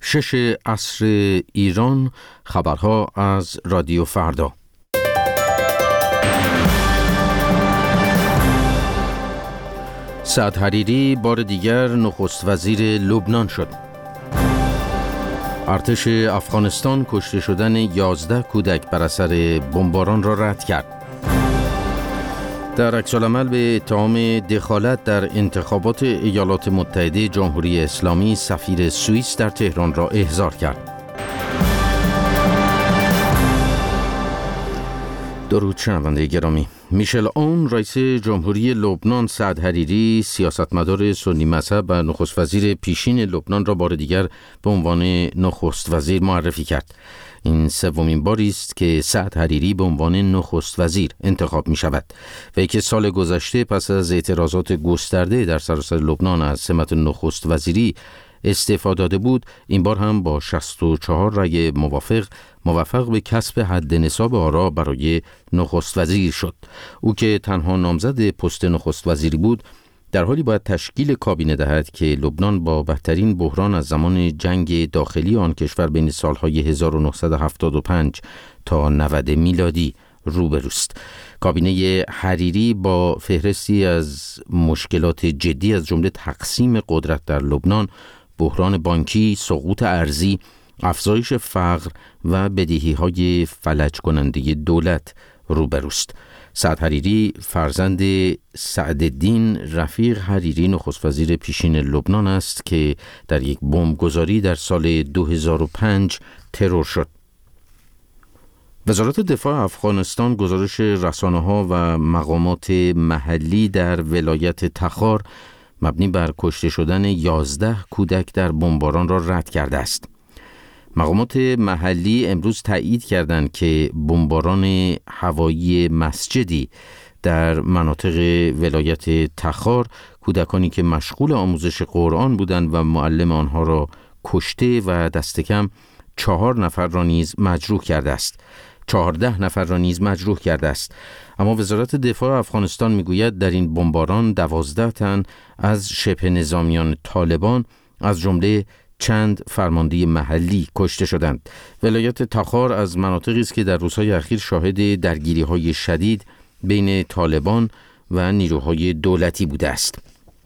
6 عصر ایران. خبرها از رادیو فردا. سعد حریری بار دیگر نخست وزیر لبنان شد. ارتش افغانستان کشته شدن 11 کودک بر اثر بمباران را رد کرد. در عکس‌العمل به اتهام دخالت در انتخابات ایالات متحده جمهوری اسلامی، سفیر سوئیس در تهران را احضار کرد. درود شنونده گرامی. میشل اون رئیس جمهوری لبنان، سعد حریری سیاستمدار سنی مذهب و نخست وزیر پیشین لبنان را بار دیگر به عنوان نخست وزیر معرفی کرد. این سومین باری است که سعد حریری به عنوان نخست وزیر انتخاب می شود و که سال گذشته پس از اعتراضات گسترده در سراسر لبنان از سمت نخست وزیری استعفا داده بود، این بار هم با 64 رأی موافق به کسب حد نصاب آرا برای نخست وزیر شد. او که تنها نامزد پست نخست وزیری بود، در حالی باید تشکیل کابینه دهد که لبنان با بدترین بحران از زمان جنگ داخلی آن کشور بین سالهای 1975 تا 90 میلادی روبروست. کابینه حریری با فهرستی از مشکلات جدی از جمله تقسیم قدرت در لبنان، بحران بانکی، سقوط ارزی، افزایش فقر و بدهی‌های فلج کننده دولت روبروست. سعد حریری فرزند سعدالدین رفیق حریری نخست وزیر پیشین لبنان است که در یک بمبگذاری در سال 2005 ترور شد. وزارت دفاع افغانستان گزارش رسانه‌ها و مقامات محلی در ولایت تخار مبنی بر کشته شدن 11 کودک در بمباران را رد کرده است. مقامات محلی امروز تایید کردند که بمباران هوایی مسجدی در مناطق ولایت تخار کودکانی که مشغول آموزش قرآن بودند و معلم آنها را کشته و دست کم 4 نفر را نیز مجروح کرده است. 14 نفر را نیز مجروح کرده است. اما وزارت دفاع افغانستان میگوید در این بمباران 12 تن از شبه نظامیان طالبان از جمله چند فرمانده محلی کشته شدند. ولایت تخار از مناطقی است که در روزهای اخیر شاهد درگیری‌های شدید بین طالبان و نیروهای دولتی بوده است.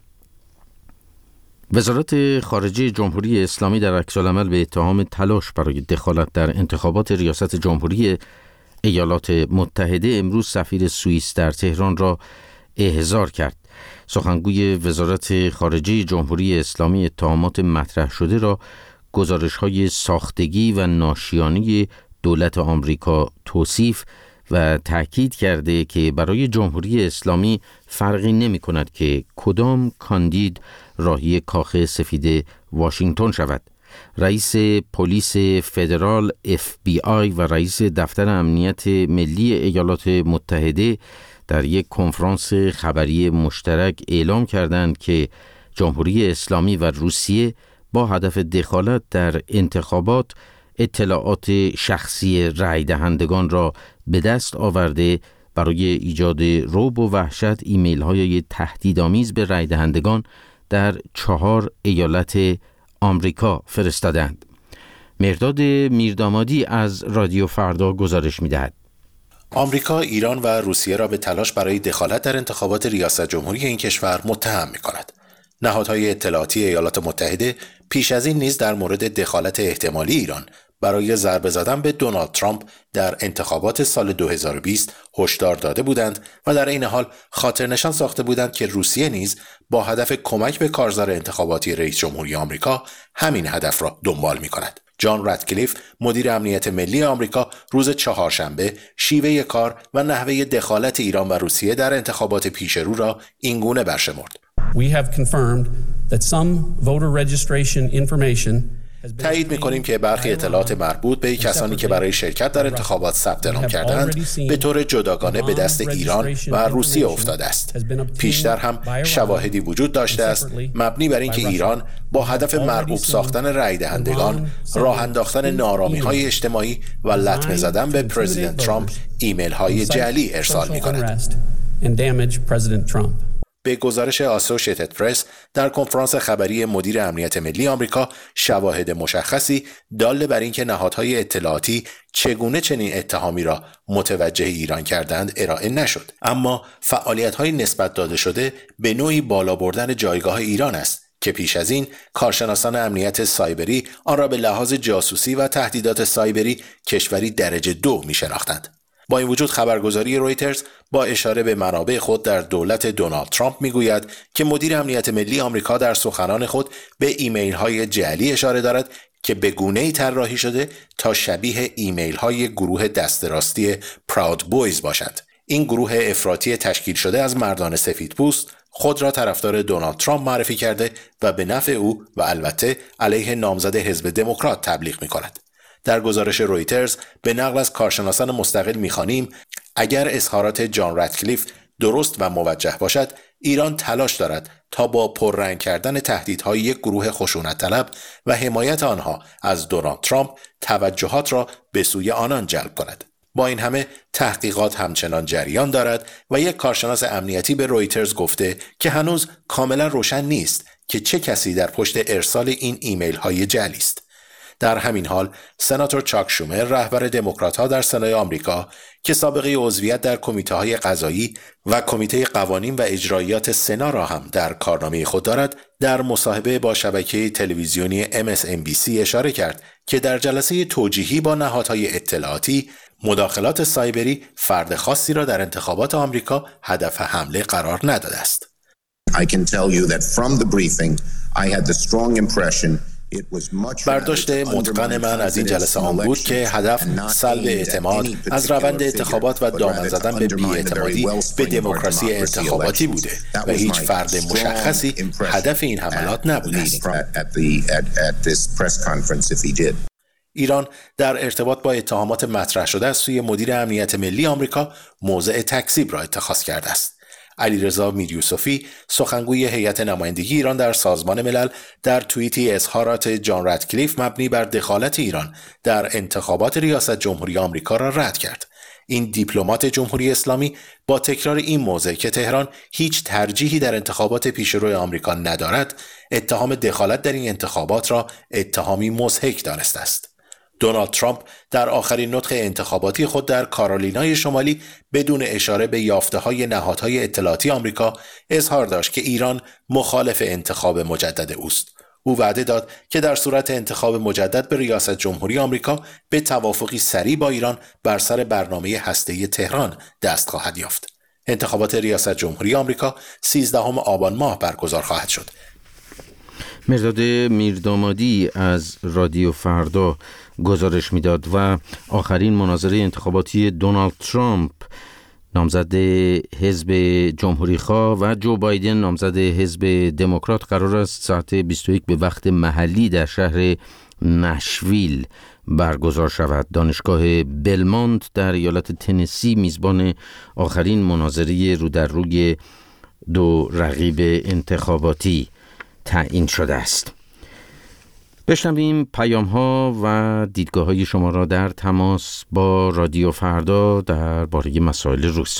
وزارت خارجه جمهوری اسلامی در عکس‌العمل به اتهام تلاش برای دخالت در انتخابات ریاست جمهوری ایالات متحده امروز سفیر سوئیس در تهران را احضار کرد. سخنگوی وزارت خارجه جمهوری اسلامی اتهامات مطرح شده را گزارش‌های ساختگی و ناشیانه دولت آمریکا توصیف و تأکید کرده که برای جمهوری اسلامی فرقی نمی‌کند که کدام کاندید راهی کاخ سفید واشنگتن شود. رئیس پلیس فدرال FBI و رئیس دفتر امنیت ملی ایالات متحده در یک کنفرانس خبری مشترک اعلام کردند که جمهوری اسلامی و روسیه با هدف دخالت در انتخابات اطلاعات شخصی رای دهندگان را به دست آورده برای ایجاد رعب و وحشت ایمیل های تهدیدآمیز به رای دهندگان در 4 ایالت آمریکا فرستادند. مهرداد میردامادی از رادیو فردا گزارش می‌دهد. آمریکا، ایران و روسیه را به تلاش برای دخالت در انتخابات ریاست جمهوری این کشور متهم می‌کند. نهادهای اطلاعاتی ایالات متحده پیش از این نیز در مورد دخالت احتمالی ایران برای ضربه زدن به دونالد ترامپ در انتخابات سال 2020 هشدار داده بودند و در این حال خاطرنشان ساخته بودند که روسیه نیز با هدف کمک به کارزار انتخاباتی رئیس جمهوری آمریکا همین هدف را دنبال می‌کند. جان راتکلیف، مدیر امنیت ملی آمریکا، روز چهارشنبه شیوه کار و نحوه دخالت ایران و روسیه در انتخابات پیشرو را اینگونه برشمرد. We have confirmed that some voter registration information تایید می‌کنیم که برخی اطلاعات مربوط به کسانی که برای شرکت در انتخابات ثبت نام کردند به طور جداگانه به دست ایران و روسیه افتاده است. پیشتر هم شواهدی وجود داشته است مبنی بر اینکه ایران با هدف مرغوب ساختن رای دهندگان، راه انداختن ناآرامی‌های اجتماعی و لطمه زدن به پرزیدنت ترامپ ایمیل‌های جعلی ارسال می‌کند. به گزارش آسوشیتد پرس در کنفرانس خبری مدیر امنیت ملی آمریکا شواهد مشخصی دال بر اینکه نهادهای اطلاعاتی چگونه چنین اتهامی را متوجه ایران کردند ارائه نشد، اما فعالیت‌های نسبت داده شده به نوعی بالا بردن جایگاه ایران است که پیش از این کارشناسان امنیت سایبری آن را به لحاظ جاسوسی و تهدیدات سایبری کشوری درجه 2 می‌شناختند. با این وجود خبرگزاری رویترز با اشاره به منابع خود در دولت دونالد ترامپ میگوید که مدیر امنیت ملی آمریکا در سخنان خود به ایمیل‌های جعلی اشاره دارد که به گونه‌ای طراحی شده تا شبیه ایمیل‌های گروه دست راستی پراود بویز باشند. این گروه افراطی تشکیل شده از مردان سفیدپوست خود را طرفدار دونالد ترامپ معرفی کرده و به نفع او و البته علیه نامزد حزب دموکرات تبلیغ می‌کند. در گزارش رویترز به نقل از کارشناسان مستقل می‌خوانیم اگر اظهارات جان رتکلیف درست و موجه باشد، ایران تلاش دارد تا با پررنگ کردن تهدیدهای یک گروه خشونت طلب و حمایت آنها از دونالد ترامپ توجهات را به سوی آنان جلب کند. با این همه تحقیقات همچنان جریان دارد و یک کارشناس امنیتی به رویترز گفته که هنوز کاملا روشن نیست که چه کسی در پشت ارسال این ایمیل های جعلی است. در همین حال سناتور چاک شومر رهبر دموکرات‌ها در سنای آمریکا که سابقه عضویت در کمیته‌های قضایی و کمیته قوانین و اجرایات سنا را هم در کارنامه خود دارد، در مصاحبه با شبکه تلویزیونی MSNBC اشاره کرد که در جلسه توجیهی با نهادهای اطلاعاتی مداخلات سایبری فرد خاصی را در انتخابات آمریکا هدف حمله قرار نداده است. I can tell you that from the briefing I had the strong impression برداشت متقن من از این جلسه آن بود که هدف سلب اعتماد از روند انتخابات و دامن زدن به بی‌اعتمادی به دموکراسی انتخاباتی بوده و هیچ فرد مشخصی هدف این حملات نبوده است. ایران در ارتباط با اتهامات مطرح شده از سوی مدیر امنیت ملی آمریکا موضع تکذیب را اتخاذ کرده است. علیرضا میریوسفی سخنگوی هیئت نمایندگی ایران در سازمان ملل در توییتی اظهارات جان رتکلیف مبنی بر دخالت ایران در انتخابات ریاست جمهوری آمریکا را رد کرد. این دیپلمات جمهوری اسلامی با تکرار این موضع که تهران هیچ ترجیحی در انتخابات پیشرو آمریکا ندارد، اتهام دخالت در این انتخابات را اتهامی مضحک دانسته است. دونالد ترامپ در آخرین نطق انتخاباتی خود در کارولینای شمالی بدون اشاره به یافته‌های نهادهای اطلاعاتی آمریکا اظهار داشت که ایران مخالف انتخاب مجدد اوست. او وعده داد که در صورت انتخاب مجدد به ریاست جمهوری آمریکا به توافقی سریع با ایران بر سر برنامه هسته‌ای تهران دست خواهد یافت. انتخابات ریاست جمهوری آمریکا 13 آبان ماه برگزار خواهد شد. مرداد میردامادی از رادیو فردا گزارش میداد و آخرین مناظره انتخاباتی دونالد ترامپ نامزد حزب جمهوری‌خواه و جو بایدن نامزد حزب دموکرات قرار است ساعت 21 به وقت محلی در شهر نشویل برگزار شود. دانشگاه بلمونت در ایالت تنسی میزبان آخرین مناظره رو در روی دو رقیب انتخاباتی تعیین شده است. بشنویم پیام‌ها و دیدگاه‌های شما را در تماس با رادیو فردا درباره مسائل روز.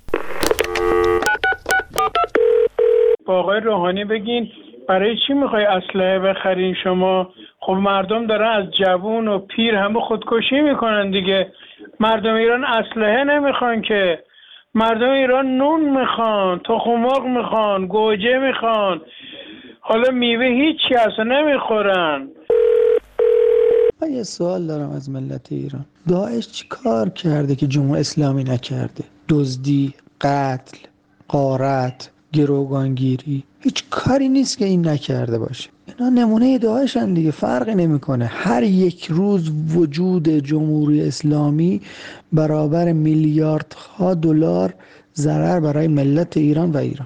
با آقای روحانی بگین برای چی میخوای اسلحه بخرین شما؟ خب مردم دارن از جوون و پیر همه خودکشی میکنن دیگه. مردم ایران اسلحه نمیخوان که، مردم ایران نون میخوان، تخم مرغ میخوان، گوجه میخوان، حالا میوه هیچی اصلا نمیخورن. من یه سوال دارم از ملت ایران. داعش چی کار کرده که جمهوری اسلامی نکرده؟ دزدی، قتل، غارت، گروگانگیری، هیچ کاری نیست که این نکرده باشه. اینا نمونه داعشن دیگه، فرقی نمیکنه. هر یک روز وجود جمهوری اسلامی برابر میلیاردها دلار ضرر برای ملت ایران و ایران.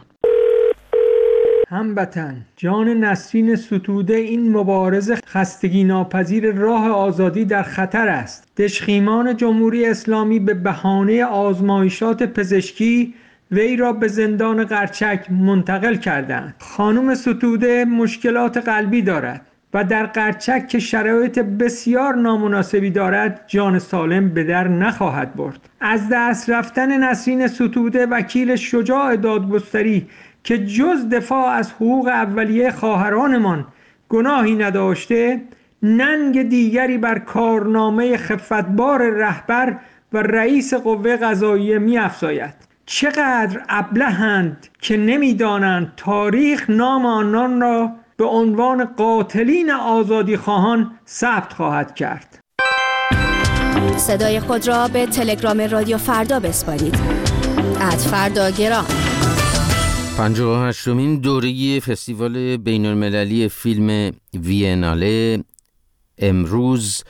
هموطن، جان نسرین ستوده این مبارز خستگی ناپذیر راه آزادی در خطر است. دژخیمان جمهوری اسلامی به بهانه آزمایشات پزشکی وی را به زندان قرچک منتقل کردند. خانم ستوده مشکلات قلبی دارد و در قرچک که شرایط بسیار نامناسبی دارد جان سالم به در نخواهد برد. از دست رفتن نسرین ستوده وکیل شجاع دادگستری که جز دفاع از حقوق اولیه خواهرانمان گناهی نداشته، ننگ دیگری بر کارنامه خفتبار رهبر و رئیس قوه قضاییه می‌افزاید. چقدر ابلهند که نمی‌دانند تاریخ نام آنان را به عنوان قاتلین آزادیخواهان ثبت خواهد کرد. صدای خود را به تلگرام رادیو فردا بسپارید. @فرداگرام. 58مین دوره فستیوال بین‌المللی فیلم ویناله امروز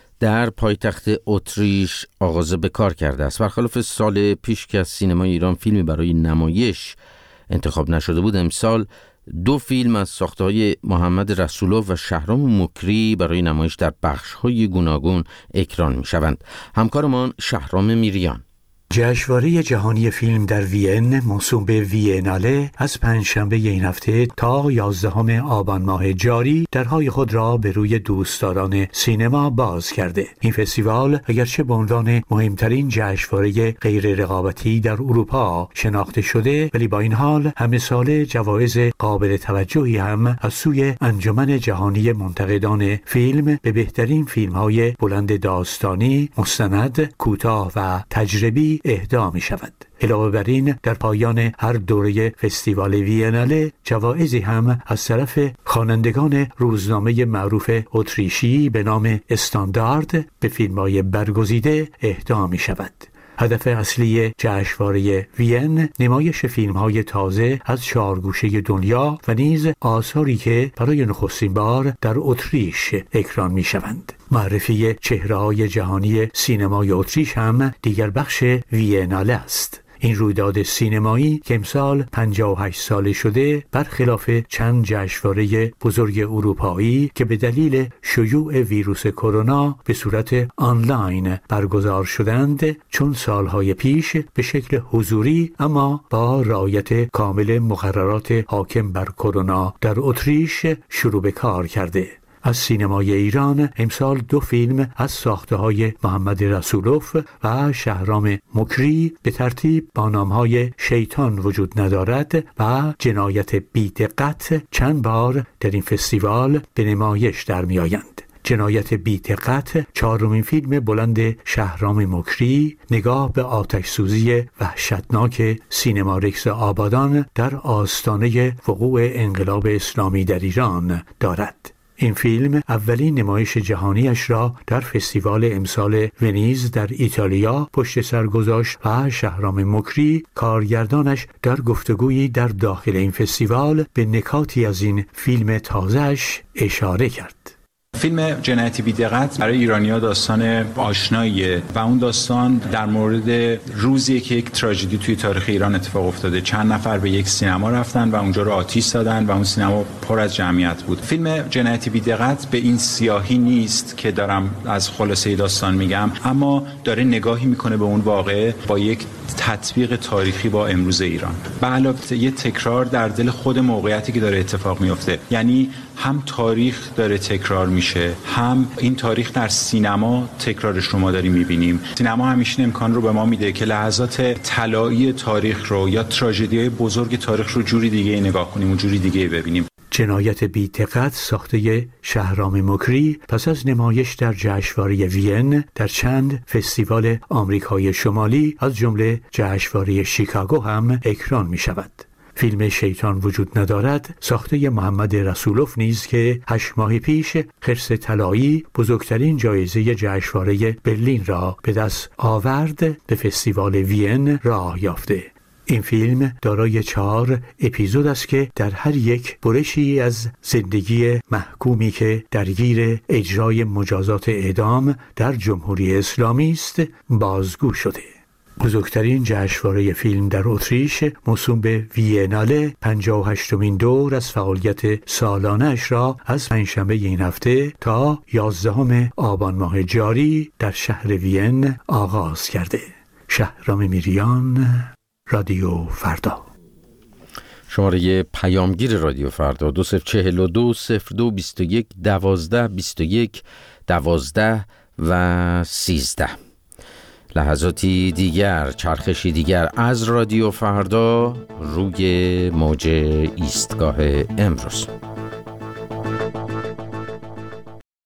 در پایتخت اتریش آغاز به کار کرده است. برخلاف سال پیش که از سینمای ایران فیلمی برای نمایش انتخاب نشده بود، امسال 2 فیلم از ساخته‌های محمد رسولوف و شهرام مکری برای نمایش در بخش‌های گوناگون اکران می‌شوند. همکارمان شهرام میریان. جشنواره جهانی فیلم در وین موسوم به ویناله از پنجشنبه این هفته تا 11 آبان ماه جاری درهای خود را به روی دوستداران سینما باز کرده. این فستیوال اگرچه به عنوان مهمترین جشنواره غیر رقابتی در اروپا شناخته شده، ولی با این حال همه ساله جوایز قابل توجهی هم از سوی انجمن جهانی منتقدان فیلم به بهترین فیلم‌های بلند داستانی، مستند، کوتاه و تجربی اهدا می شود. علاوه بر این در پایان هر دوره فستیوال ویناله جوایزی هم از طرف خوانندگان روزنامه معروف اتریشی به نام استاندارد به فیلم‌های برگزیده اهدا می شود. هدف اصلی جشنواره وین نمایش فیلم‌های تازه از 4 گوشه دنیا و نیز آثاری که برای نخستین بار در اتریش اکران می‌شوند. معرفی چهره‌های جهانی سینمای اتریش هم دیگر بخش ویناله است. این رویداد سینمایی که امسال 58 ساله شده، برخلاف چند جشنواره بزرگ اروپایی که به دلیل شیوع ویروس کرونا به صورت آنلاین برگزار شدند، چون سالهای پیش به شکل حضوری اما با رعایت کامل مقررات حاکم بر کرونا در اتریش شروع به کار کرده. از سینمای ایران امسال 2 فیلم از ساخته‌های محمد رسولوف و شهرام مکری به ترتیب با نام‌های شیطان وجود ندارد و جنایت بی‌دقت چند بار در این فستیوال به نمایش در می‌آیند. جنایت بی‌دقت 4مین فیلم بلند شهرام مکری نگاه به آتش‌سوزی وحشتناک سینما رکس آبادان در آستانه وقوع انقلاب اسلامی در ایران دارد. این فیلم اولین نمایش جهانیش را در فستیوال امسال ونیز در ایتالیا پشت سر گذاشت و شهرام مکری کارگردانش در گفتگویی در داخل این فستیوال به نکاتی از این فیلم تازه‌اش اشاره کرد. فیلم جنایت بی‌دقت برای ایرانی‌ها داستان آشناییه و اون داستان در مورد روزی که یک تراژدی توی تاریخ ایران اتفاق افتاده. چند نفر به یک سینما رفتن و اونجا رو آتش زدن و اون سینما پر از جمعیت بود. فیلم جنایت بی‌دقت به این سیاهی نیست که دارم از خلاصه داستان میگم، اما داره نگاهی میکنه به اون واقعه با یک تطبیق تاریخی با امروز ایران. به علاوه یه تکرار در دل خود موقعیتی که داره اتفاق میفته. یعنی هم تاریخ داره تکرار میشه، هم این تاریخ در سینما تکرارش رو ما داریم میبینیم. سینما همیشه امکان رو به ما میده که لحظات طلایی تاریخ رو یا تراژدی‌های بزرگ تاریخ رو جوری دیگه نگاه کنیم و جوری دیگه ببینیم. جنایت بی‌دقت ساخته شهرام مکری پس از نمایش در جشنواره وین در چند فستیوال آمریکای شمالی از جمله جشنواره شیکاگو هم اکران می شود. فیلم شیطان وجود ندارد ساخته محمد رسولوف نیز که 8 ماه پیش خرس طلایی بزرگترین جایزه جشنواره برلین را به دست آورد به فستیوال وین راه یافته. این فیلم دارای 4 اپیزود است که در هر یک برشی از زندگی محکومی که درگیر اجرای مجازات اعدام در جمهوری اسلامی است بازگو شده. بزرگترین جشنواره فیلم در اتریش موسوم به ویناله 58مین دور از فعالیت سالانه‌اش را از پنجشنبه این هفته تا 11 آبان ماه جاری در شهر وین آغاز کرده. شهرام میریان، رادیو فردا. شماره پیامگیر رادیو فردا 2042 02 21 12 21 12 و 13. لحظاتی دیگر، چرخشی دیگر از رادیو فردا روی موج ایستگاه امروز.